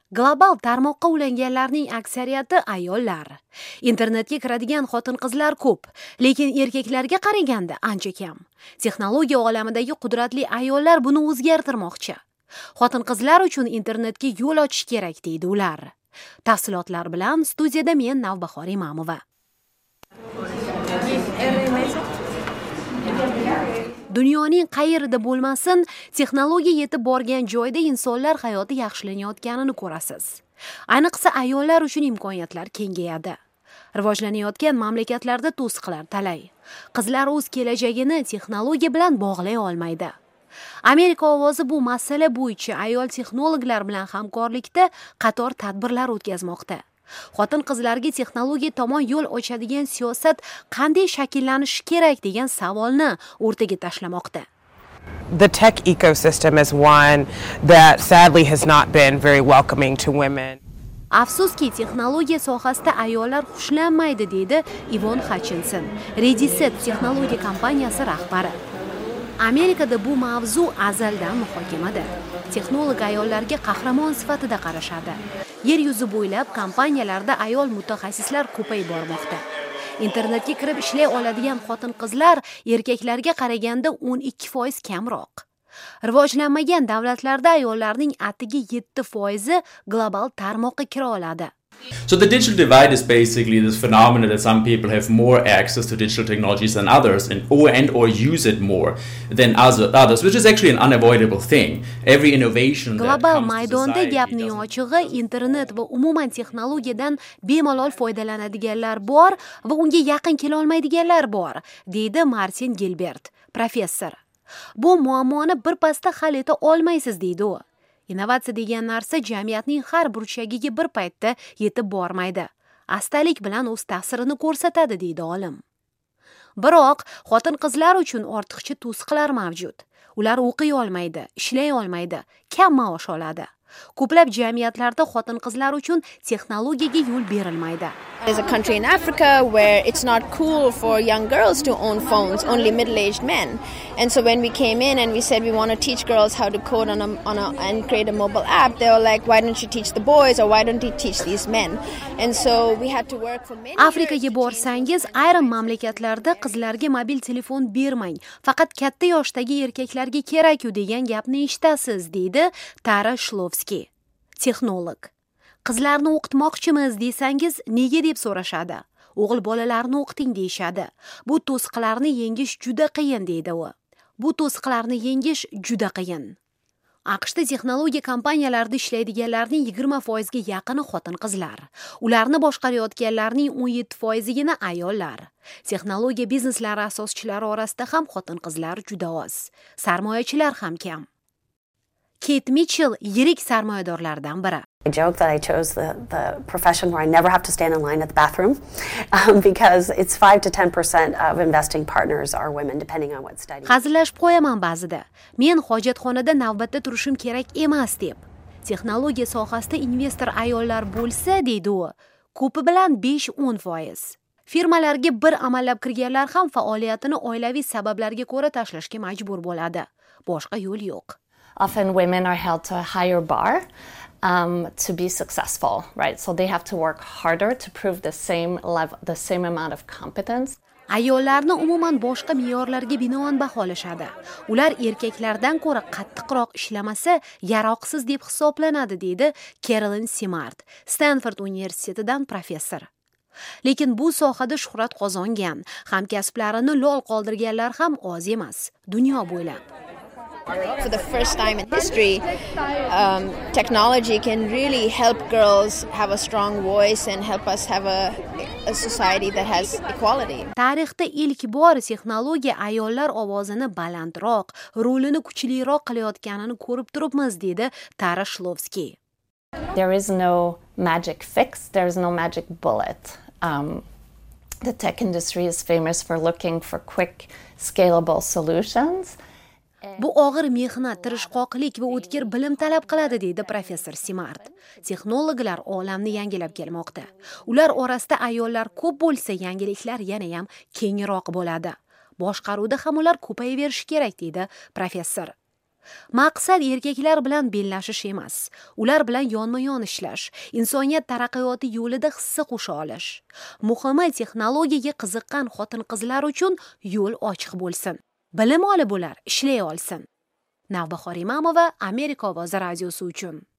Global tarmoqqa ulanganlarning aksariyati ayollar. Internetga kiradigan xotin-qizlar ko'p, lekin erkaklarga qaraganda ancha kam. Texnologiya olamidagi qudratli ayollar buni o'zgartirmoqchi. Xotin-qizlar uchun internetga yo'l ochish kerak deydi ular. Tafsilotlar bilan studiyada men Navbahor Imamova. Dunyoning qayerida bo'lmasin, texnologiya yetib borgan joyda insonlar hayoti yaxshilanayotganini ko'rasiz. Ayniqsa ayollar uchun imkoniyatlar kengayadi. Rivojlanayotgan mamlakatlarda to'siqlar talay. Qizlar o'z kelajagini texnologiya bilan bog'lay olmaydi. Amerika ovozi bu masala bo'yicha ayol texnologlar bilan hamkorlikda qator tadbirlar o'tkazmoqda. Xotin-qizlarga texnologiya tomon yo'l ochadigan siyosat qanday shakllanishi kerak degan savolni o'rtaga tashlamoqda. The tech ecosystem is one that sadly has not been very welcoming to women. Afsuski, texnologiya sohasida ayollar xushlanmaydi, deydi Ivon Hutchinson, Rediset texnologiya kompaniyasi rahbari. Amerikada bu mavzu azaldan muhokamada. Texnolog ayollarga qahramon sifatida qarashadi. Yer yuzi bo'ylab kompaniyalarda ayol mutaxassislar ko'payib bormoqda. Internetga kirib ishlay oladigan xotin-qizlar erkaklarga qaraganda 12% kamroq. Rivojlanmagan davlatlarda ayollarning atigi 7% global tarmoqqa kira oladi. So the digital divide is basically this phenomenon that some people have more access to digital technologies than others or use it more than others, which is actually an unavoidable thing. Every innovation global maydonda gapning ochig'i internet va umuman texnologiyadan bemalol foydalanadiganlar bor va unga yaqin kela olmaydiganlar bor, deydi Martin Gilbert, professor. Bu muammoni birpasda hal eta olmaysiz, deydi u. Innovatsiya degan narsa jamiyatning har burchagiga bir paytda yetib bormaydi. Astalik bilan o'z ta'sirini ko'rsatadi, deydi olim. Biroq xotin-qizlar uchun ortiqcha to'siqlar mavjud. Ular o'qiy olmaydi, ishlay olmaydi, kam maosh oladi. Ko'plab jamiyatlarda xotin-qizlar uchun texnologiyaga yo'l berilmaydi. There's a country in Africa where it's not cool for young girls to own phones, only middle-aged men. And so when we came in and we said we want to teach girls how to code and create a mobile app, they were like, why don't you teach the boys or why don't you teach these men? And so we had to work for many Afrikaga borsangiz, ayrim mamlakatlarda qizlarga mobil telefon bermang, faqat katta yoshdagi erkaklarga kerak-ku degan gapni eshitasiz, deydi Tara Shlovskiy, texnolog. Qizlarni o'qitmoqchimiz desangiz, nega deb so'rashadi. O'g'il bolalarni o'qiting deyshadi. Bu to'siqlarni yengish juda qiyin, deydi u. Bu to'siqlarni yengish juda qiyin. AQShda texnologiya kompaniyalarida ishlaydiganlarning 20% ga yaqini xotin-qizlar. Ularni boshqarayotganlarning 17%gina ayollar. Texnologiya bizneslari asoschilari orasida ham xotin-qizlar juda oz. Sarmoyachilar ham kam. Kate Mitchell yirik sarmoyadorlardan biri. I joke that I chose the profession where I never have to stand in line at the bathroom because it's 5 to 10% of investing partners are women depending on what study. Hazillashib qo'yaman ba'zida. Men hojatxonada navbatda turishim kerak emas deb. Texnologiya sohasida investor ayollar bo'lsa, deydi u, ko'pi bilan 5-10%. Firmalarga bir amallab kirganlar ham faoliyatini oilaviy sabablarga ko'ra tashlashga majbur bo'ladi. Boshqa yo'l yo'q. Often women are held to a higher bar to be successful, right? So they have to work harder to prove the same level, the same amount of competence. Ayollarni umuman boshqa me'yorlarga binoan baholashadi. Ular erkaklardan ko'ra qattiqroq ishlamasa, yaroqsiz deb hisoblanadi, deydi Carolyn Simard, Stanford universitetidan professor. Lekin bu sohada shuhrat qozongan, hamkasblarini lol qoldirganlar ham oz emas, dunyo bo'ylab. For the first time in history, technology can really help girls have a strong voice and help us have a society that has equality. Tarixda ilk bor texnologiya ayollar ovozini balandroq, rolini kuchliroq qilayotganini ko'rib turibmiz, dedi Tara Shlovskiy. There is no magic fix, there is no magic bullet. The tech industry is famous for looking for quick, scalable solutions. Bu og'ir mehnat, tirishqoqlik va o'tkir bilim talab qiladi, deydi professor Simard. Texnologlar olamni yangilab kelmoqda. Ular orasida ayollar ko'p bo'lsa, yangiliklar yana ham kengroq bo'ladi. Boshqaruvda ham ular ko'payaverishi kerak, deydi professor. Maqsad erkaklar bilan bellashish emas, ular bilan yonma-yon ishlash, insoniyat taraqqiyoti yo'lida hissa qo'sha olish. Muhimi, texnologiyaga qiziqqan xotin-qizlar uchun yo'l ochiq bo'lsin. Bilim olib ular ishlay olsin. Navbahor Imamova, Amerika ovozi radiosi uchun.